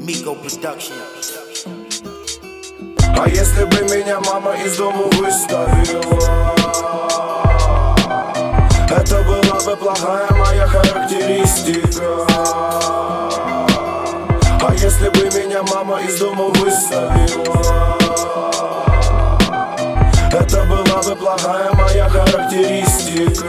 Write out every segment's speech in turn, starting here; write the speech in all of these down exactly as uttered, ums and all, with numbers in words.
Miko Production. А если бы меня мама из дома выставила, это была бы плохая моя характеристика. А если бы меня мама из дома выставила, это была бы плохая моя характеристика.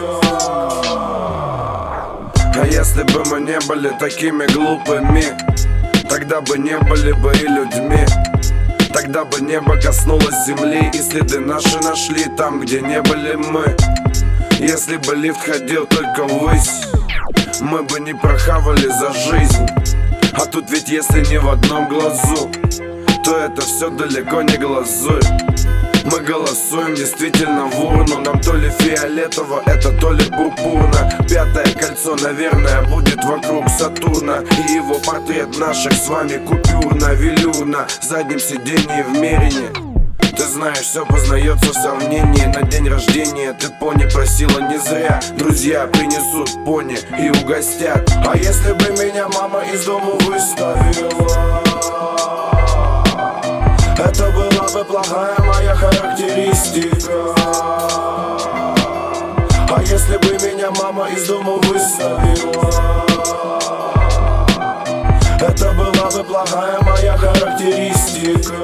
А если бы мы не были такими глупыми, тогда бы не были бы и людьми. Тогда бы небо коснулось земли, и следы наши нашли там, где не были мы. Если бы лифт ходил только ввысь, мы бы не прохавали за жизнь. А тут ведь если не в одном глазу, то это все далеко не глазурь. Мы голосуем действительно в урну. Нам то ли фиолетово, это то ли пурпурно. Пятое кольцо, наверное, будет вокруг Сатурна. И его портрет наших с вами купюр на велюр на заднем сиденье в Мерине. Ты знаешь, все познается в сравнении. На день рождения ты пони просила не зря. Друзья принесут пони и угостят. А если бы меня мама из дома выставила, это была бы плохая моя характеристика. А если бы меня мама из дома выставила, это была бы плохая моя характеристика.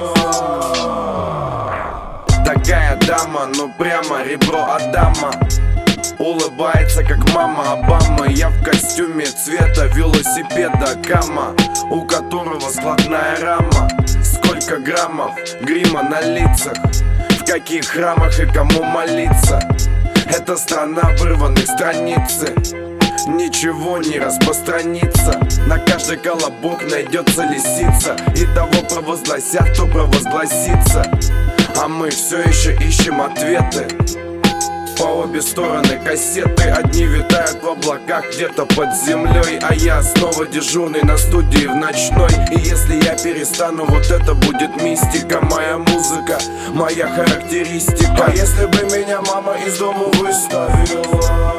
Такая дама, ну прямо ребро Адама. Улыбается, как мама Обама. Я в костюме цвета велосипеда Кама, у которого складная рама. Сколько граммов грима на лицах, в каких храмах и кому молиться. Это страна вырванных страницы, ничего не распространится. На каждый колобок найдется лисица, и того провозгласят, кто провозгласится. А мы все еще ищем ответы. По обе стороны кассеты, одни витают в облаках где-то под землей, а я снова дежурный на студии в ночной. И если я перестану, вот это будет мистика. Моя музыка, моя характеристика. А если бы меня мама из дома выставила,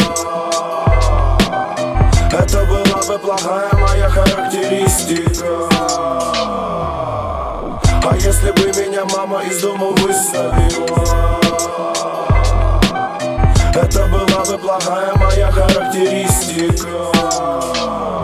это была бы плохая моя характеристика. А если бы меня мама из дома выставила, это была бы плохая моя характеристика.